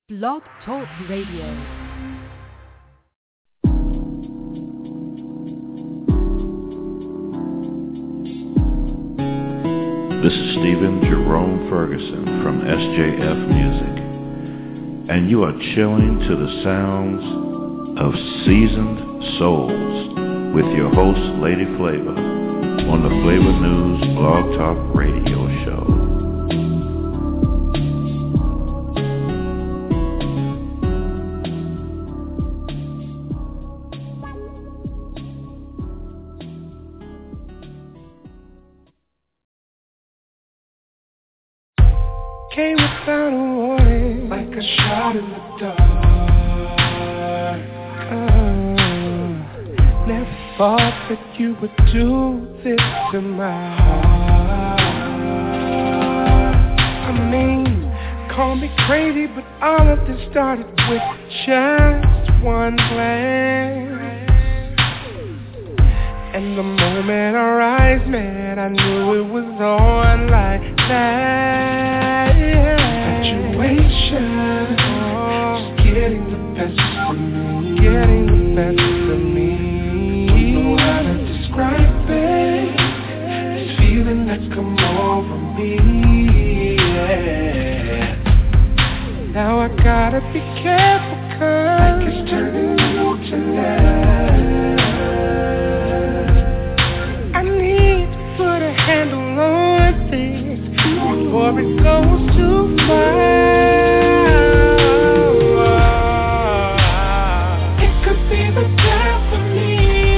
Blog Talk Radio. This is Stephen Jerome Ferguson from SJF Music, and you are chilling to the sounds of Seasoned Souls with your host, Lady Flavor, on the Flavor News Blog Talk Radio Show. Came without a warning, like a shot in the dark. Never thought that you would do this to my heart. I mean, call me crazy, but all of this started with just one glance. And the moment our eyes met, I knew it was on like that. Situation, just getting the best of me, getting the best of me. Don't know how to describe it, this feeling that's come over me. Yeah. Now I gotta be careful, 'cause like it's turning you tonight. I need to put a handle on things before it goes too far. It could be the death of me.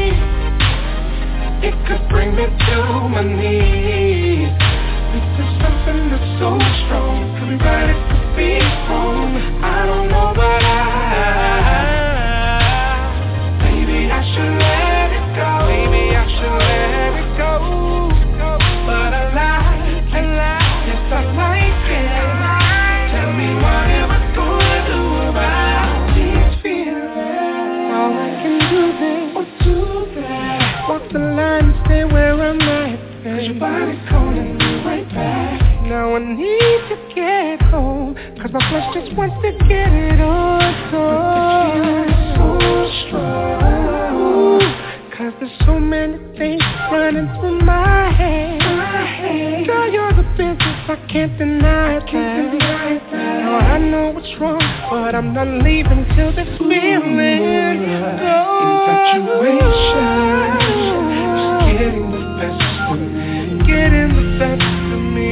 It could bring me to my knees. This is something that's so strong. Could be right, it could be wrong. I don't know, but maybe I should let it go. Maybe I should let it go. But I like it. Yes, I like it. Tell me what am I gonna do about these feelings? All I can do then is do that. Walk the line and stay where I'm at. 'Cause your body's calling me right back. Now I need to get home, 'cause my flesh just wants to get it on. So strong, 'cause there's so many things running through my head. Girl, you're the business, I can't deny that. Now I know what's wrong, but I'm not leaving till this feeling goes. Infatuation, just getting the best of me, getting the best of me.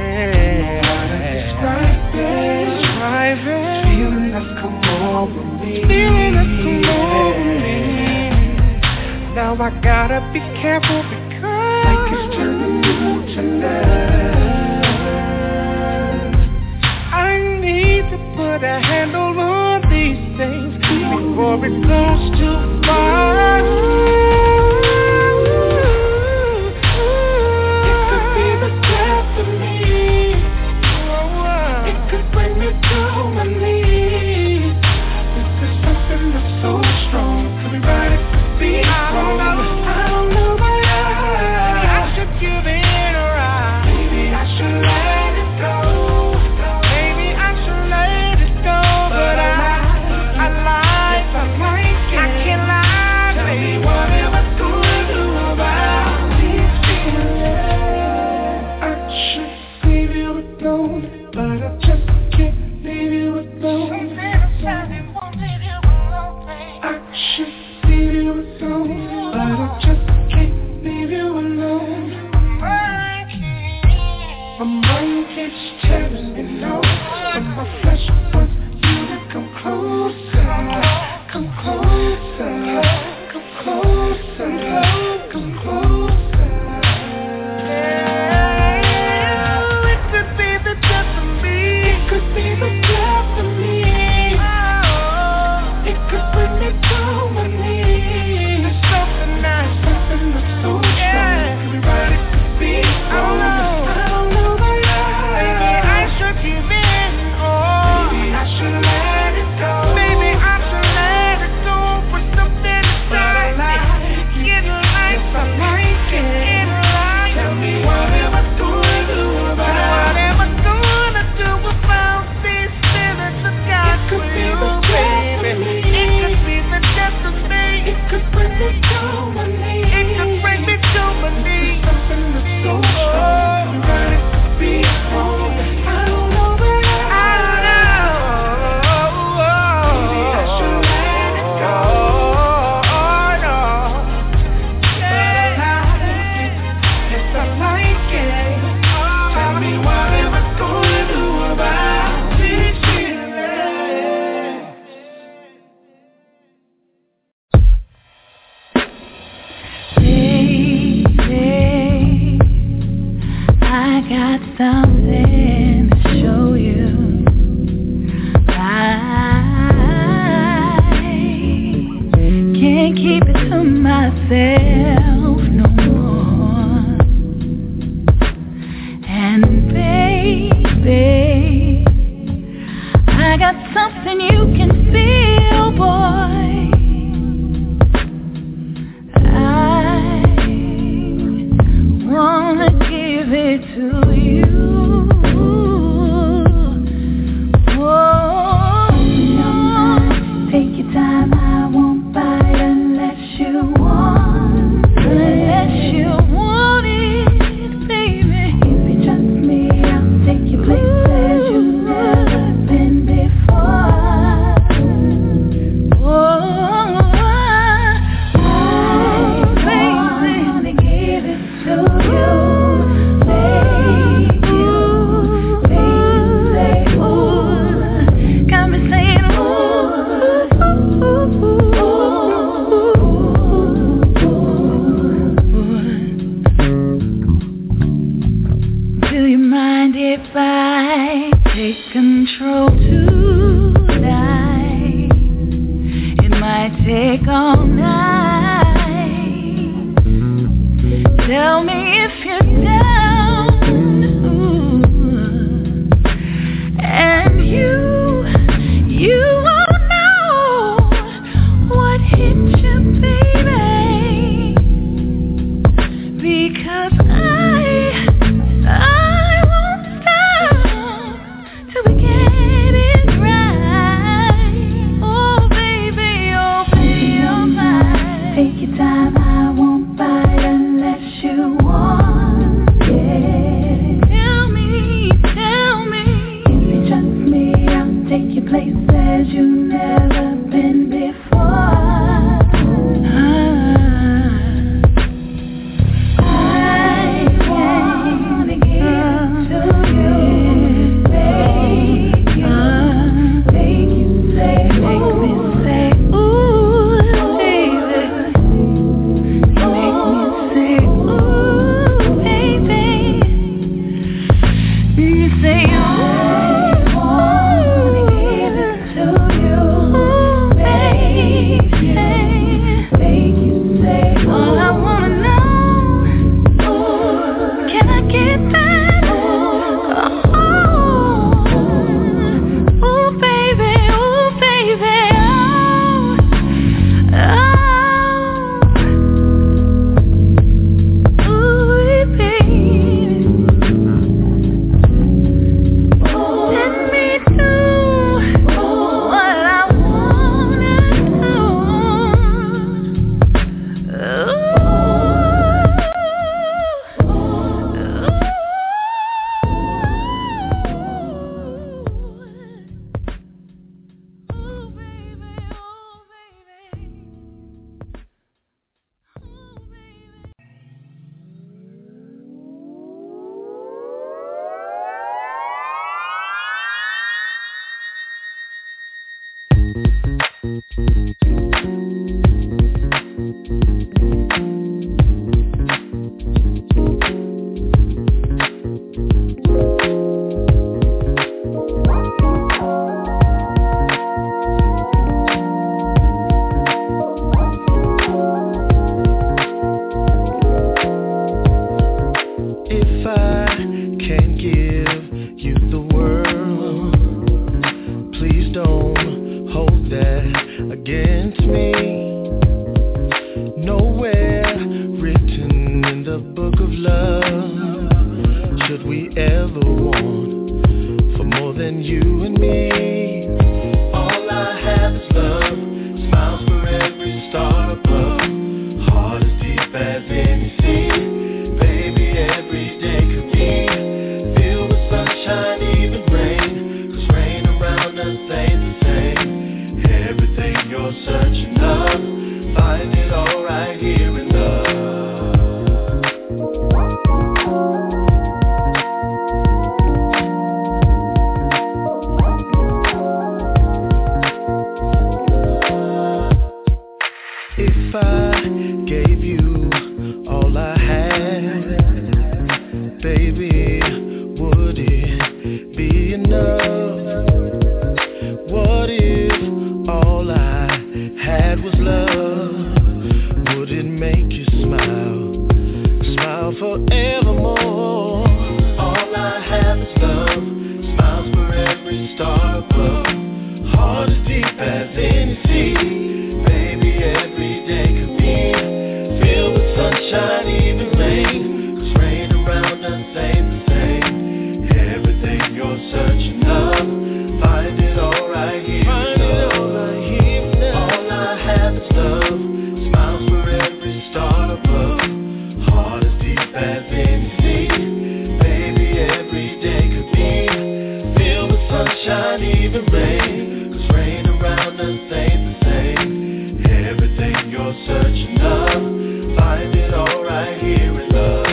Describe it, feeling that's come over me, feeling that's come over me. Now I gotta be careful, because like it's turning you tonight. I need to put a handle on these things before it goes too far. It could be the death of me. It could bring me to my knees. This is something that's so strong. Could be right, it could be wrong. I don't know, but maybe I should give it a try. Maybe I should let it go. Maybe I should let it go. But I like it. myself no more. And baby, I got something you can feel, boy. I wanna give it to you. Oh, take your time, I won't bite unless you want it, baby. If you trust me, I'll take you places you've never been before. Oh, baby, I wanna give it to you. If I take control tonight, it might take all night. Tell me if you're down. Ooh. And you won't know what hit you, baby, because I places you've never been before. I wanna give it to you, make you say, make me say, ooh, baby. You make me say, ooh, baby. You say, ooh. Would it make heart as deep as any sea. Baby, every day could be filled with sunshine, even rain. 'Cause rain around us ain't the same. Everything you're searching of, find it all right here. All I have is love, smiles for every star above. Heart as deep as any sea. Baby, every day could be filled with sunshine, even rain. 'Cause rain around us ain't the same. Everything you're searching of, find it all right here in love.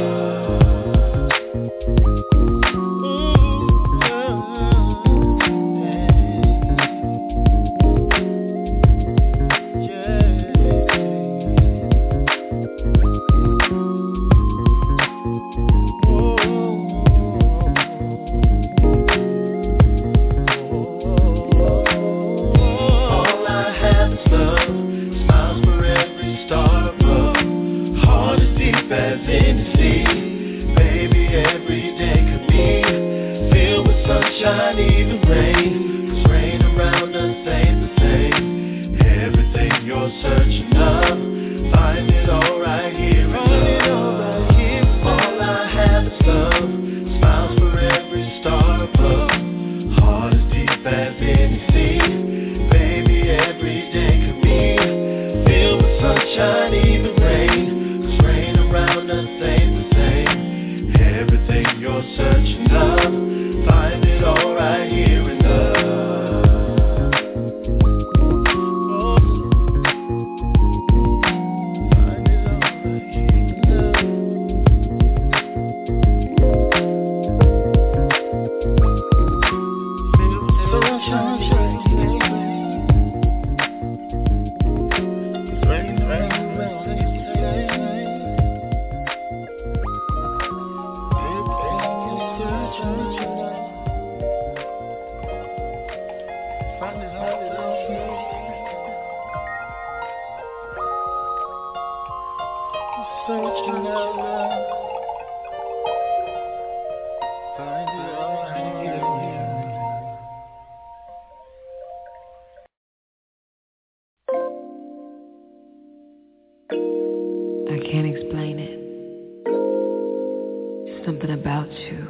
Sunshine, even rain. 'Cause rain around us ain't the same. Everything you're searching of, find it all right here in love. All I have is love, smiles for every star above. Heart as deep as any sea. Baby, every day could be filled with sunshine, even rain. 'Cause rain around us ain't the same. Everything you're searching of, find it all right here in love. Find it all right here in love. I can't explain it. Something about you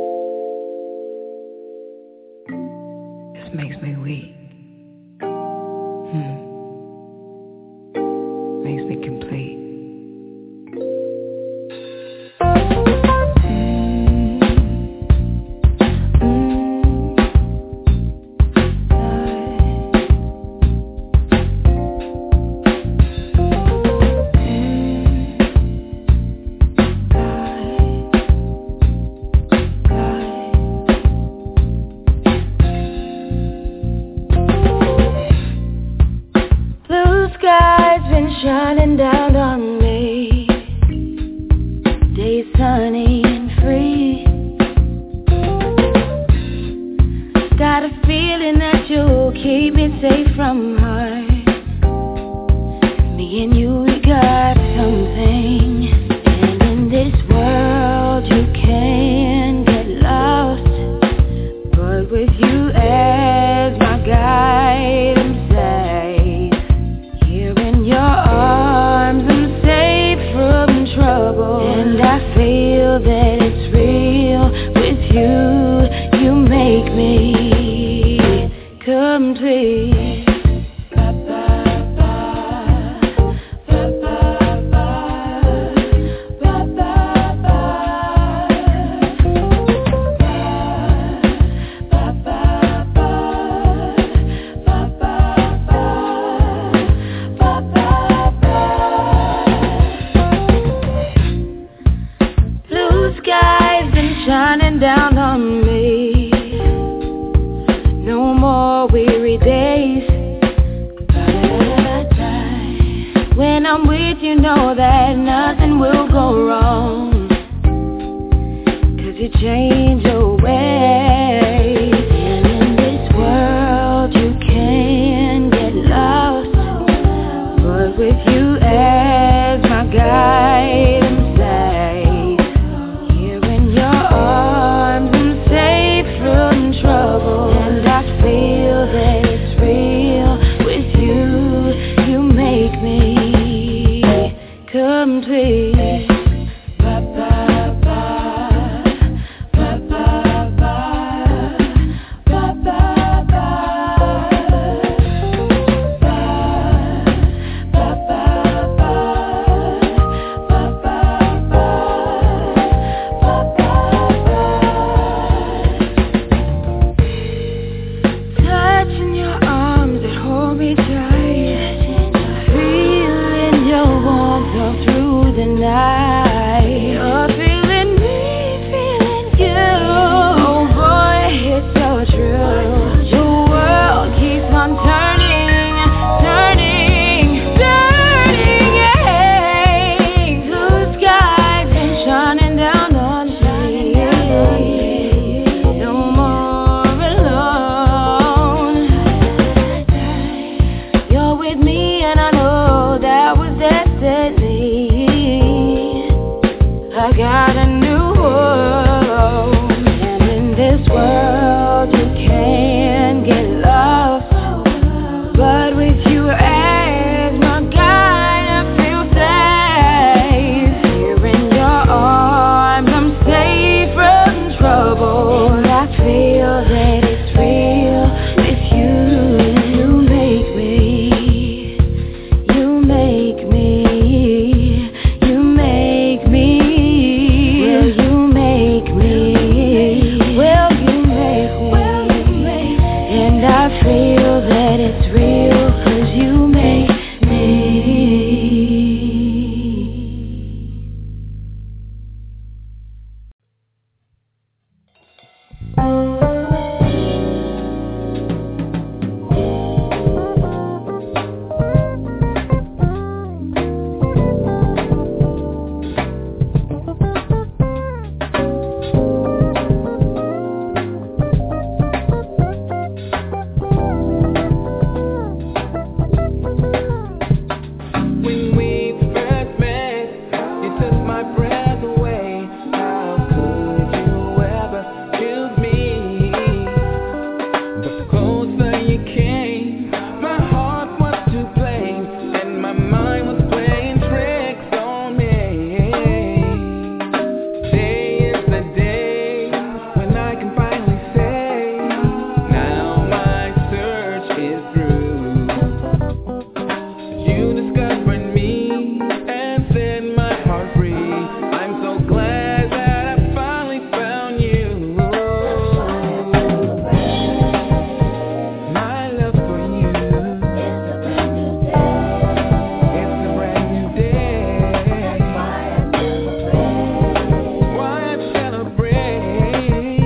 just makes me weak. Makes me complete. Shining down on me, days sunny and free. Got a feeling that you'll keep me safe from harm. Me and you, we got something. And in this world you can get lost, but with you as my guide, I'm safe. Here in your arms, I'm safe from trouble. And I feel that it's real. With you, you make me complete. Shining down on me. No more weary days. When I'm with you, know that nothing will go wrong. 'Cause you change your ways. And in this world you can get lost, but with you as my guide, I'm safe. Here in your arms, I'm safe from trouble. And I feel that it's real. tonight. Oh, feeling me, feeling you. Oh boy, it's so true. The world keeps on turning, turning, turning, yeah. Blue skies and shining down on me. No more alone. You're with me and I know that was destiny. I got a new home, and in this world you can get lost, but with you as my guide I feel safe. Here in your arms I'm safe from trouble. I feel that it's real with you. You make me, you make me, you make me. Will you make me? Will you make me? And I feel that it's real 'cause you make me. When we first met, you took my breath away. How could you ever choose me? But the closer you came, my heart was to blame, and my mind was playing tricks on me. Today is the day when I can finally say, now my search is through. You discovered me and set my heart free. I'm so glad that I finally found you. My love for you. It's a brand new day. Why I celebrate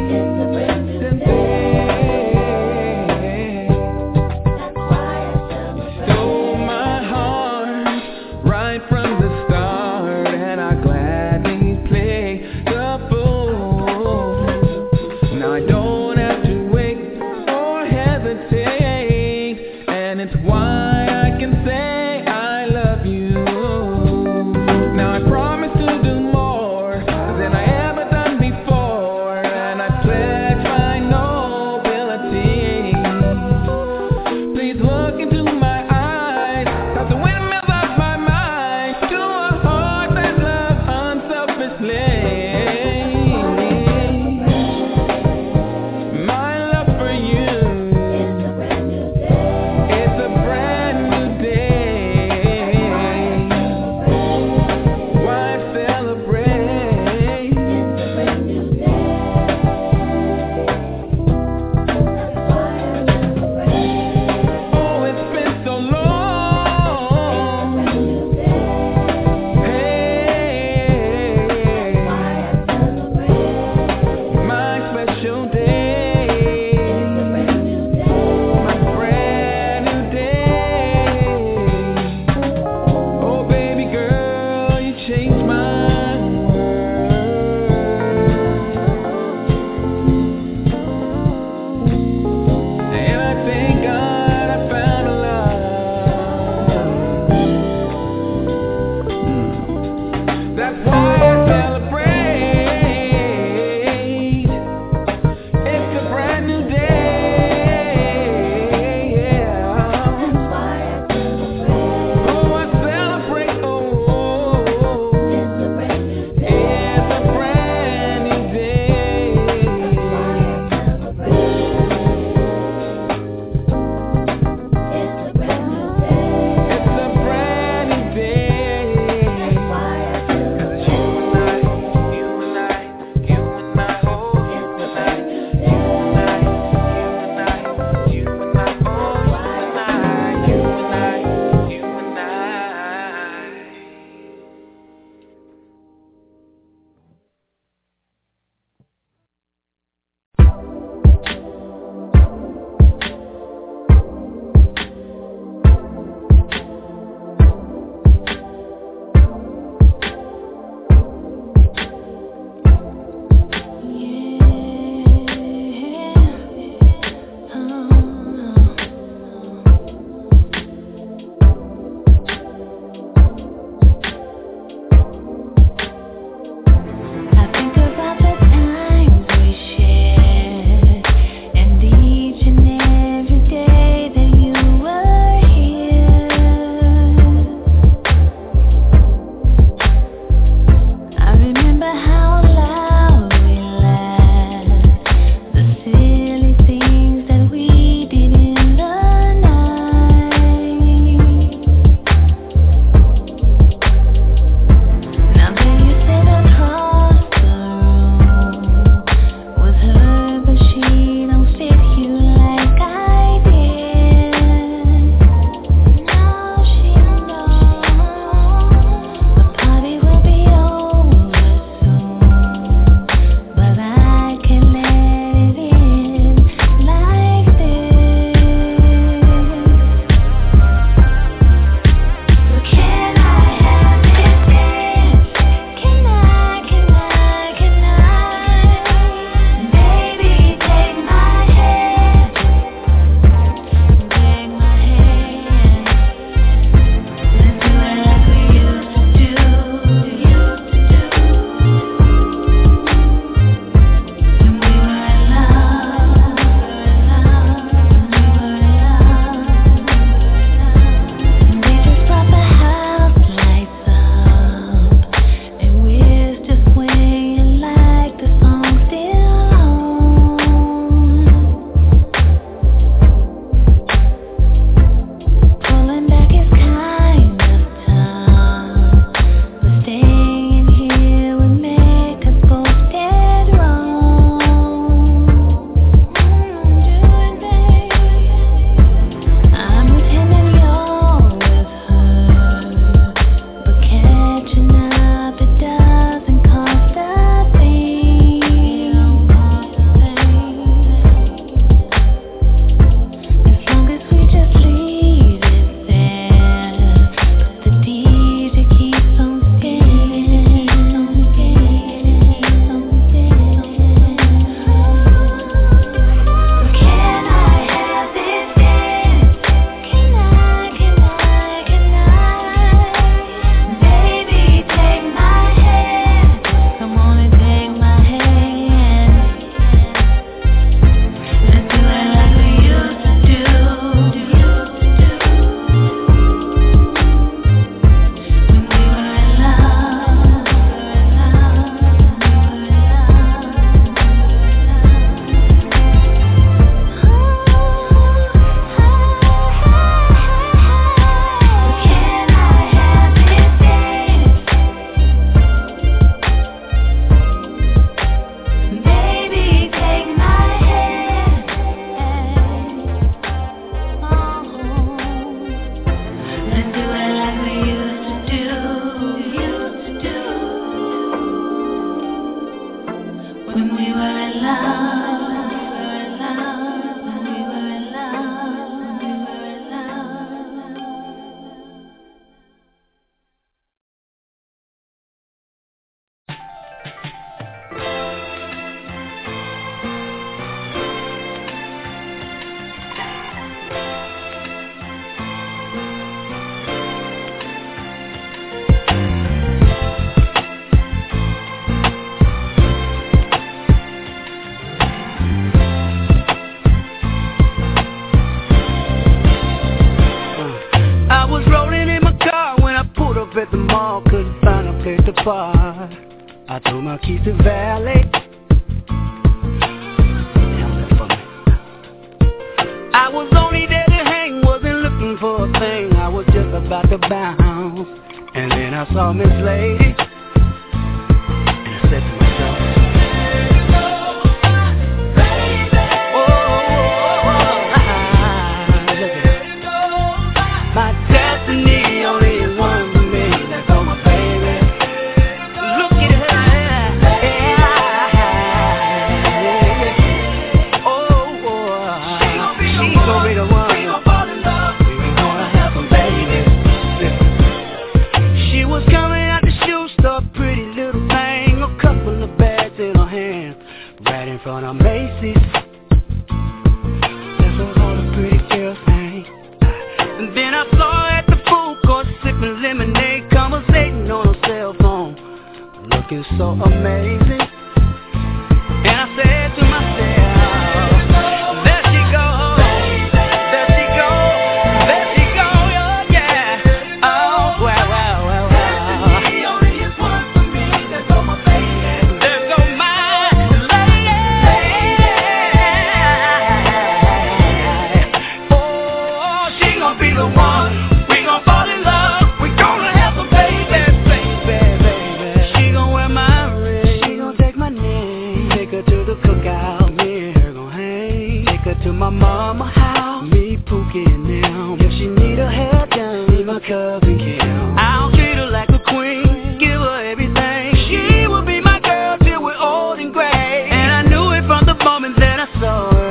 Stole my heart right from the start, and I gladly play the fool. Now I don't have to wait or hesitate, and it's why I can say I love you. Now I promise to do more than I ever done before, and I pledge my nobility. Please look into my eyes, cause the windmills of my mind, to a heart that loves unselfishly. My love for you. It's a brand new day. Why celebrate? Oh, it's been apart. I told Marquise the Valley. I was only there to hang, wasn't looking for a thing. I was just about to bounce, and then I saw Miss Lady, and I said to myself, my destiny only is one for me. That's all my baby. Look at her. She's gonna be the one. We gonna have some babies. She was coming out the shoe store, pretty little thing, a couple of bags in her hand, right in front of Macy's. That's what all the pretty girls think. And then I saw her at the food court sipping lemonade, conversating on her cell phone, looking so amazing. And I said to myself, there she goes, there she goes, there she goes, oh yeah. Oh, wow, wow, wow, wow. There go my lady. Oh, she gon' be the one. We gon' fall in love. We gonna have some baby, baby. She gon' wear my ring. She gon' take my name. Take her to the cookout. Me and her gon' hang. Take her to my mama house. Me, Pookie, and them. If she need her hair done, me, my cousin Kim. I'll treat her like a queen. Give her everything. She will be my girl till we're old and gray. And I knew it from the moment that I saw her.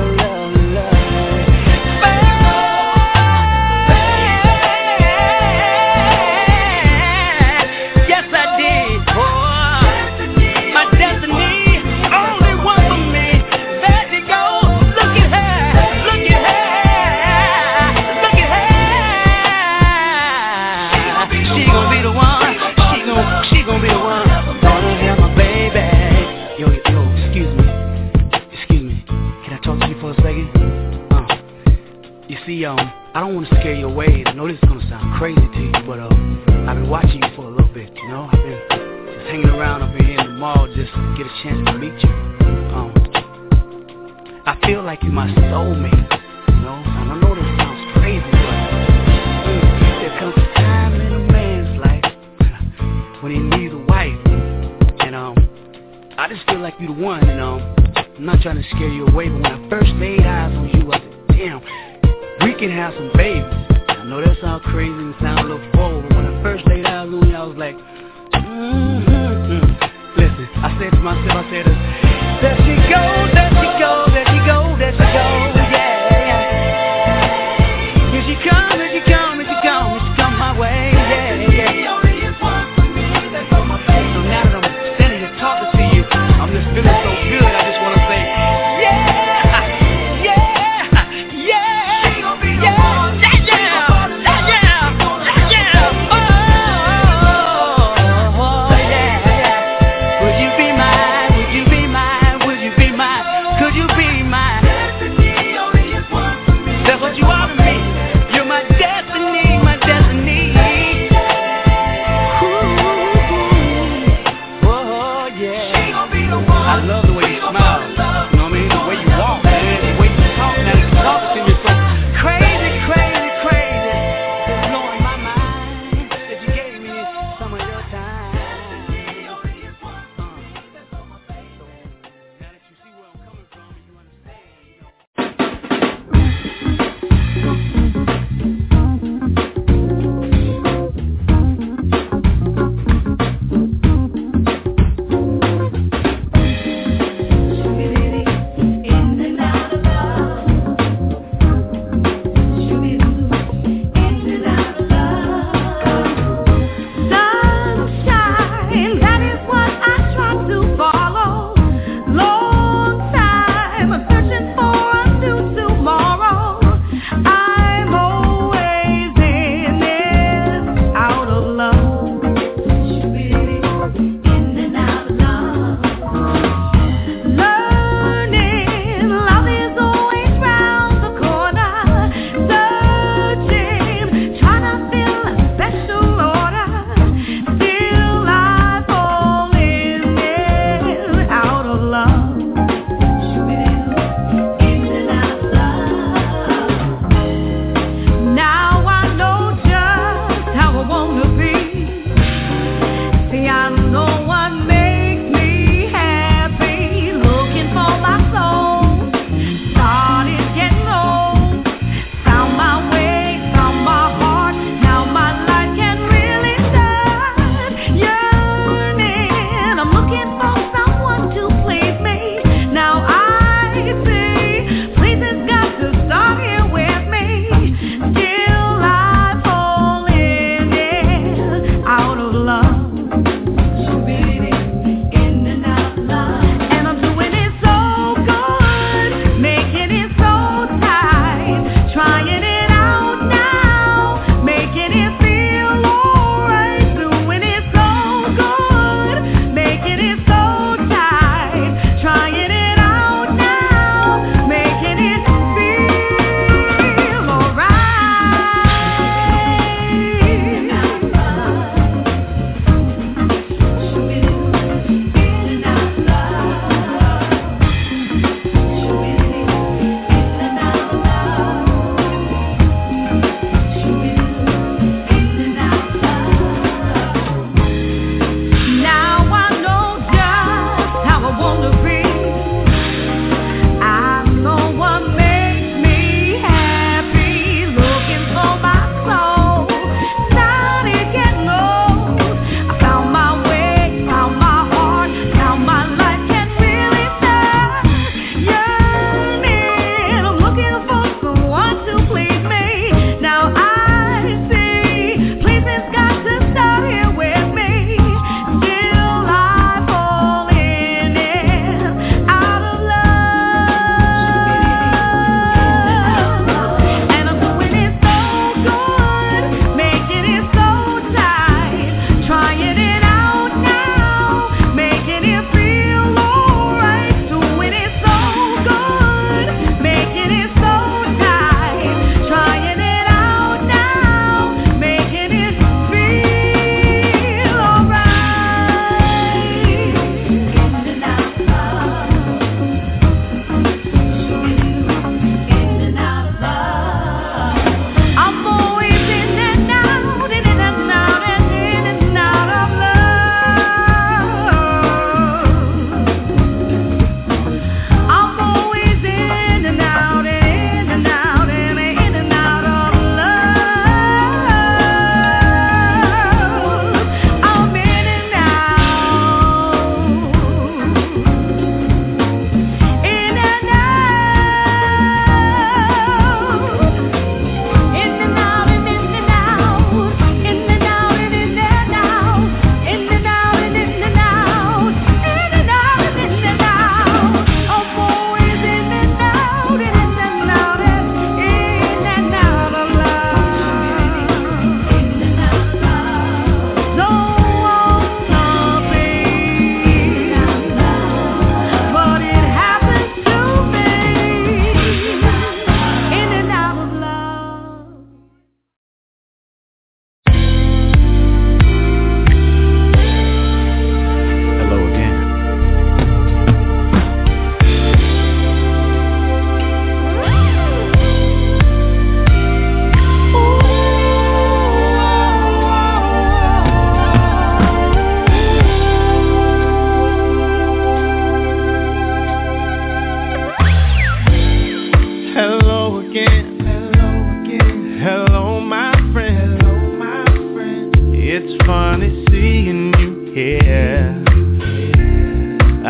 Yes, I did. Oh, my destiny, only one for me. There she goes. Look at her. Look at her. Look at her. She gon' be the one. She gon' be the one. Gonna have my baby. Yo, excuse me. Can I talk to you for a second? You see, I don't want to scare you away. I know this is gonna sound crazy to you, but I've been watching you for a little bit. You know, I've been just hanging around up here in the mall just to get a chance to meet you. I feel like you're my soulmate. You know, and I know this sounds crazy, but there comes a time in a man's life when he needs a wife, and I just feel like you're the one. And I'm not trying to scare you away, but when I first laid eyes on you, I said, damn, we can have some babies. I know that sounds crazy and sound a little forward, but when I first laid eyes on you, I was like, Listen, I said to myself, there she goes, there she goes, there she goes, there she goes, yeah. Here she comes, here she comes, here she comes, here she comes my way, yeah. So now that I'm standing here talking to you, I'm just feeling so good, I just want to say,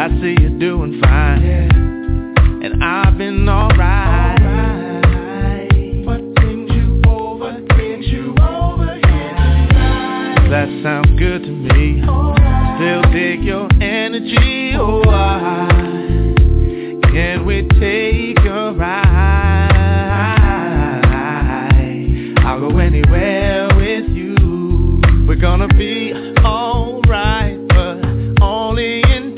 I see you're doing fine, and I've been alright. What brings you over here tonight? That sounds good to me. Still dig your energy. Oh, can we take a ride? I'll go anywhere with you. We're gonna be alright, but only in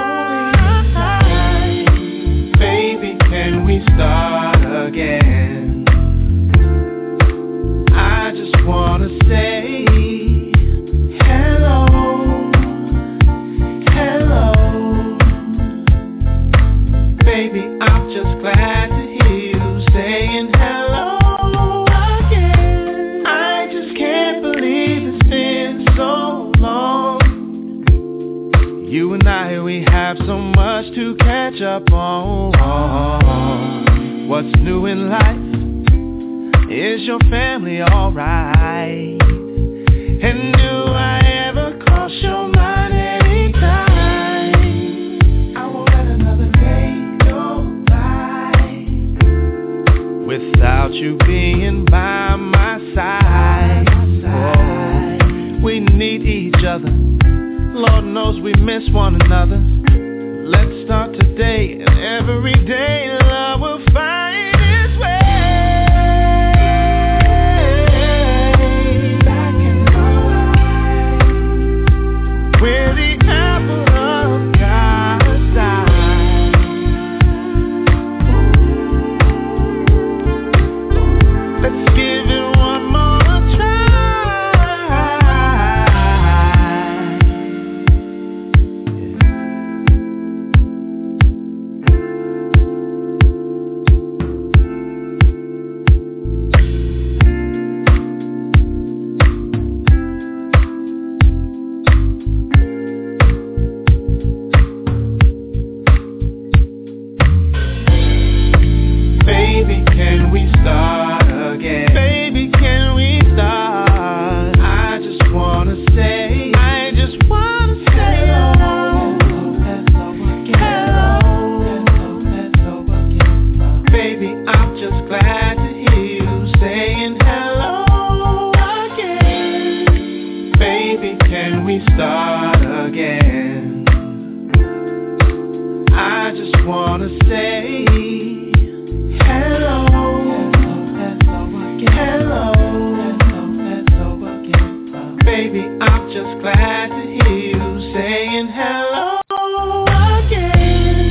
time. Baby, can we start again? I just wanna say hello, hello. Baby, I'm just glad to hear you saying hello again. I just can't believe it's been so long. You and I, we have so much to catch up on. What's new in life? Is your family alright? And do I ever cross your mind anytime? I won't let another day go by without you being by my side. Oh, we need each other. Lord knows we miss one another. Let's start today, and every day love will find its way. Back in my life, we're the apple of God's eye. Let's give it one more try. Baby, can we start again? Baby, can we start? I just wanna say hello, hello. Baby, I'm just glad to hear you saying hello again. Baby, can we start again? I just wanna say hello, hello. Baby, I'm just glad to hear you saying hello again.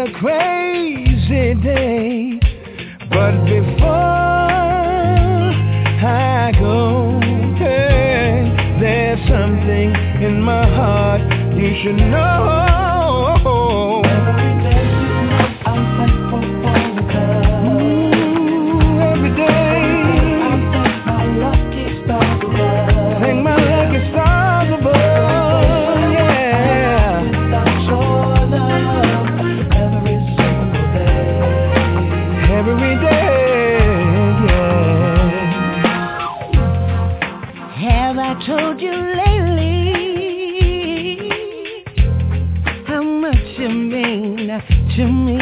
a crazy day, but before I go, hey, there's something in my heart you should know. I'm thankful for the love. Every day I thank my lucky stars above. Thank my lucky stars above, yeah. Without your love, every single day. Every day, yeah. Have I told you lately how much you mean to me?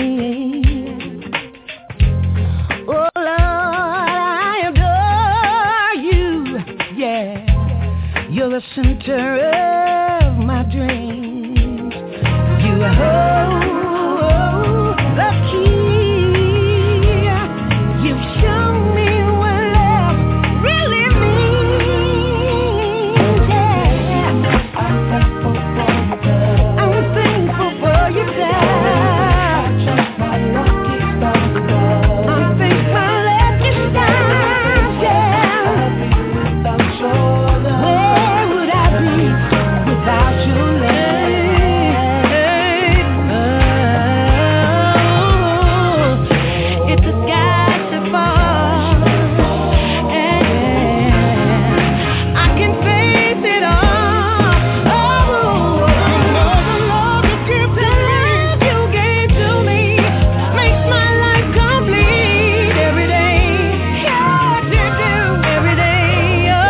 Oh Lord, I adore you, yeah. You're the center of my dreams. You hold the key. You show me what love really means, yeah. I'm thankful for your love. I'm thankful for your love. My lucky stars above. I'm thankful my lucky stars, yeah. Without your love, where would I be without your love? If the sky should fall, I can face it all. Oh, the love you give to me, you gave to me, makes my life complete every day. Yes, you do every day. Oh,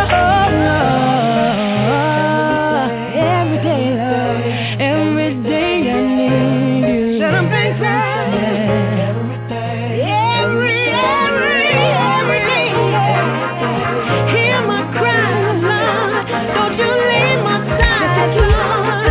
every day, love, every day I need you. Said I'm thankful every day, every day. Hear my cries, Lord, don't you leave my side, Lord.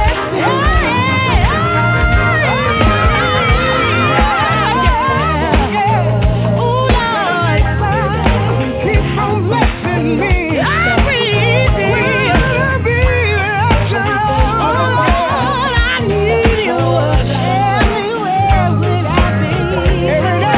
Oh Lord, keep on blessing me. Every day, Lord, I need you. Everywhere would I be? Every day.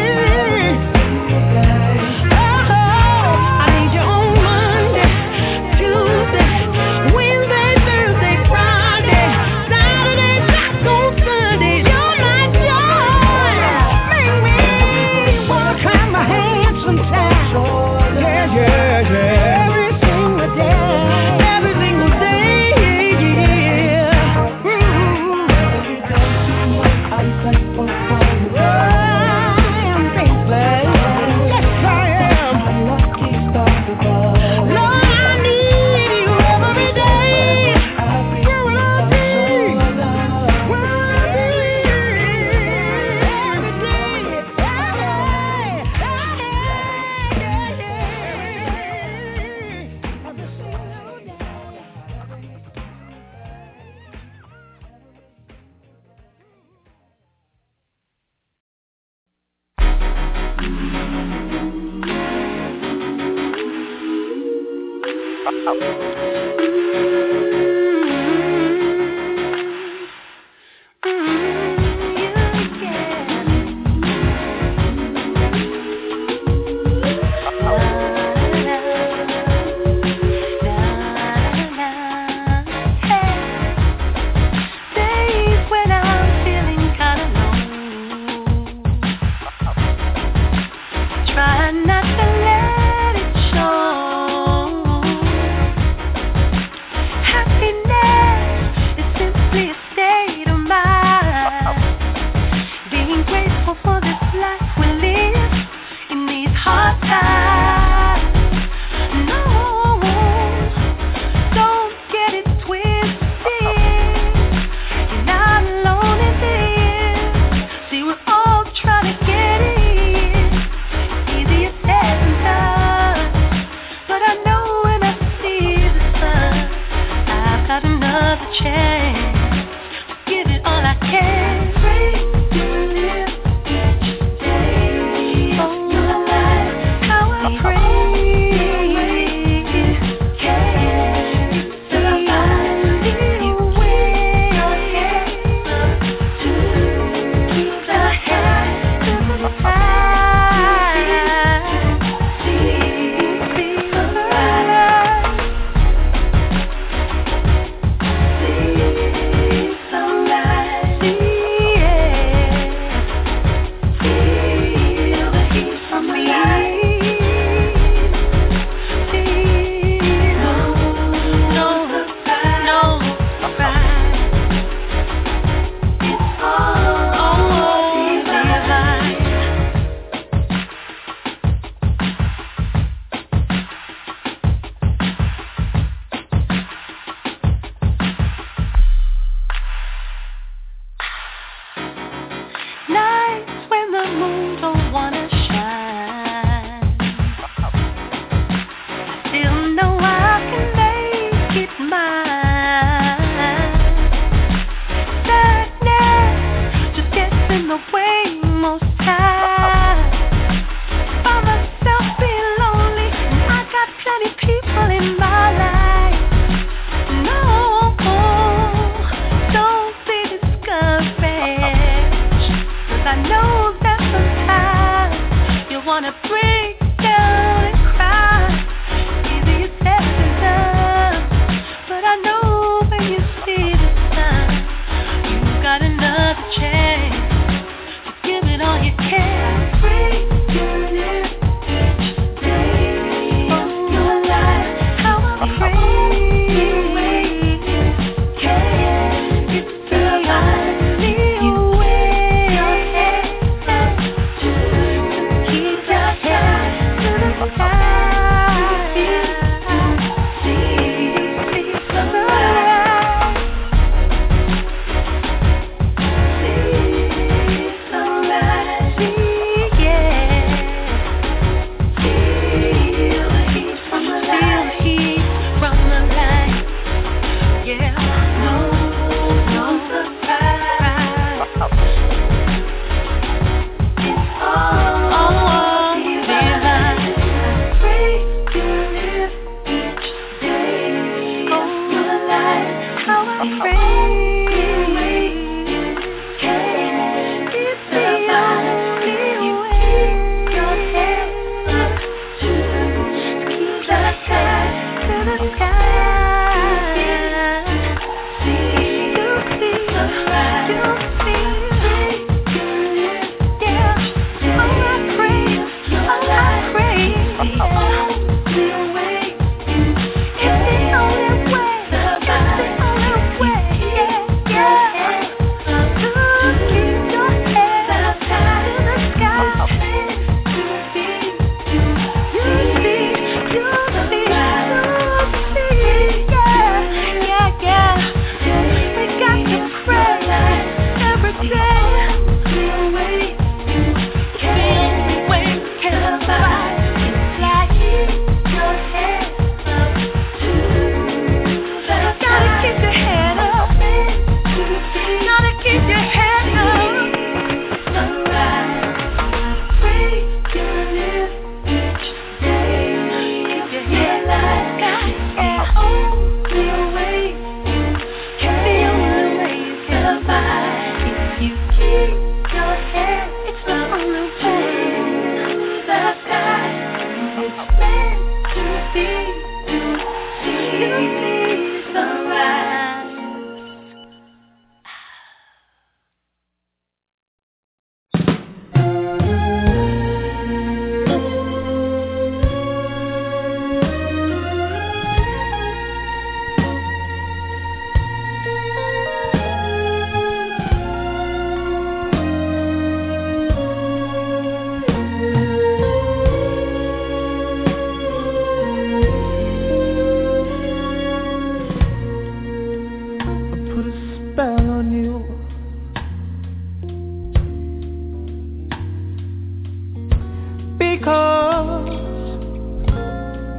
I need you on Monday, Tuesday, Wednesday, Thursday, Friday, Saturday, back on Sunday. You're my joy. Make me wanna clap my hands sometimes. Yeah, yeah, yeah. Every single day. Every single day, yeah. I'm thankful for you. I am thankful. Yes, I am. My lucky stars above. Lord, I need you every day. Where will I be? Where will I be? Every day. Days when I'm feeling kinda low, try not to let it show.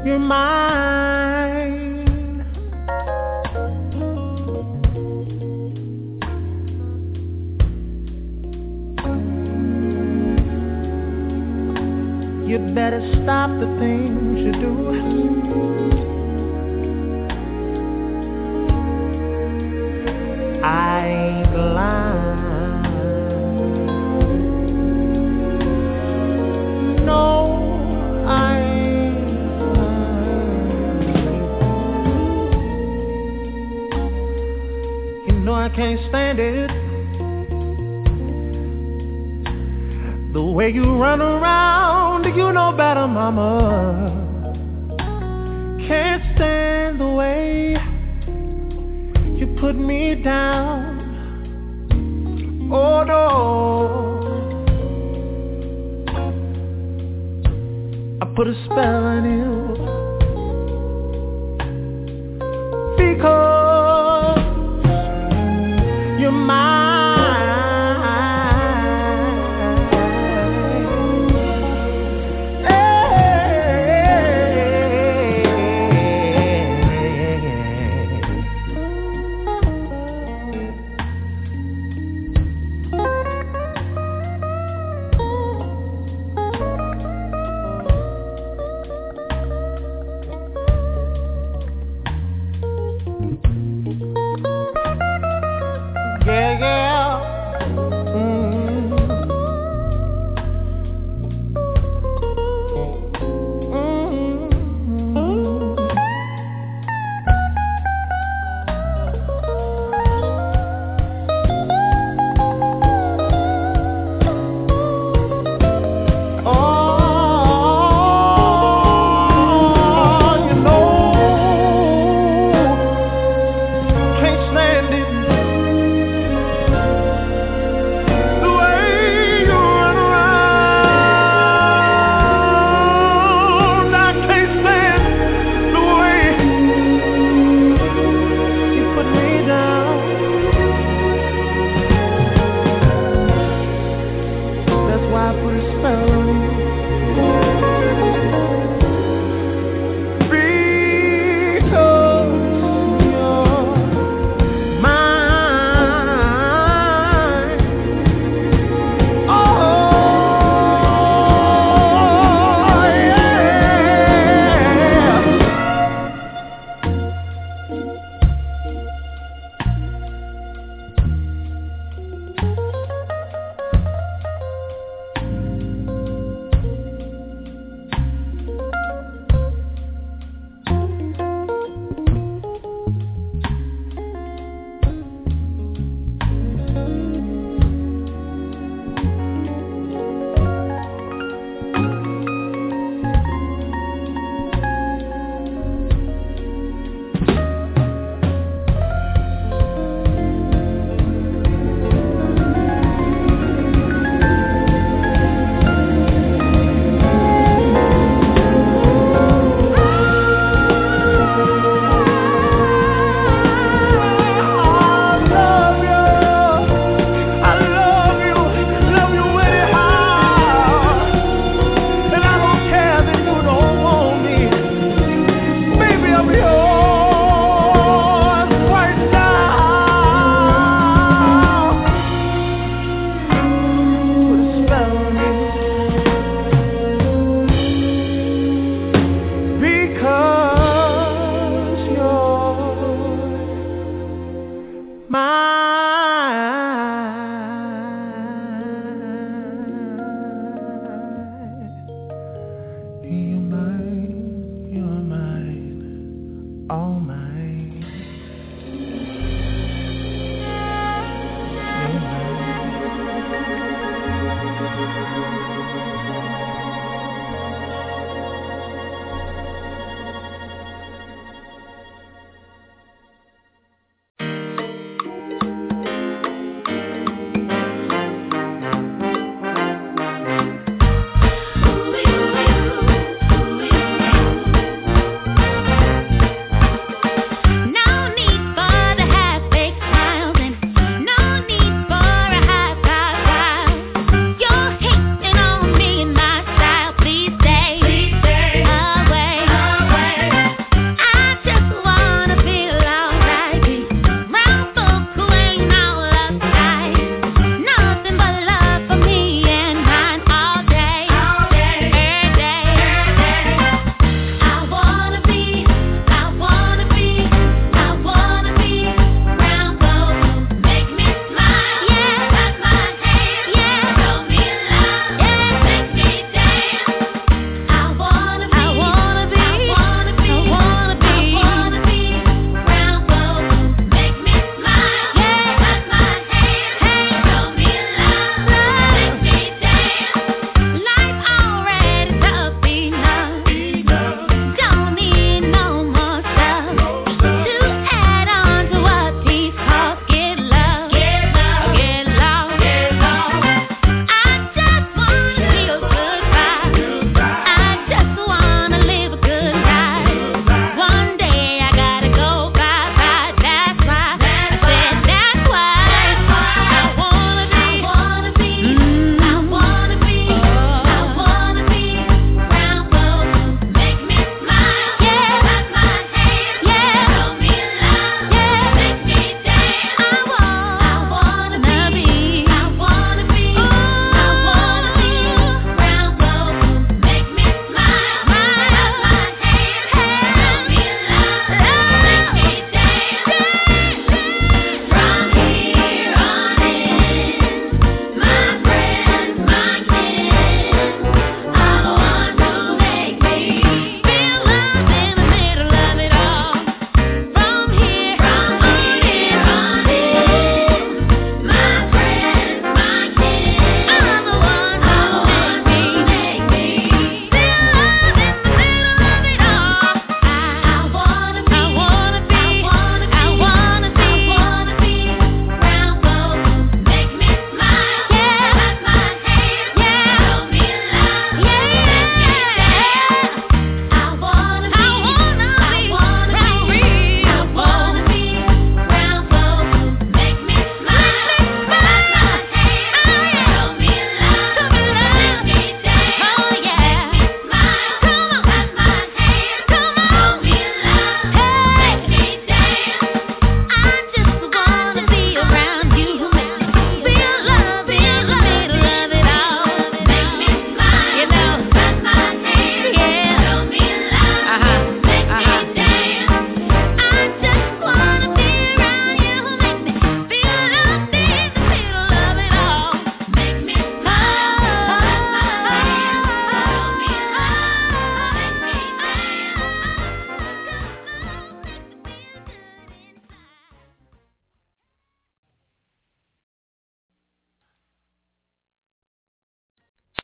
you're mine. You better stop the things you do. I ain't lying. No, I ain't lying. You know I can't stand it. The way you run around, you know better, mama. Can't stand the way you put me down. Oh no, I put a spell on you because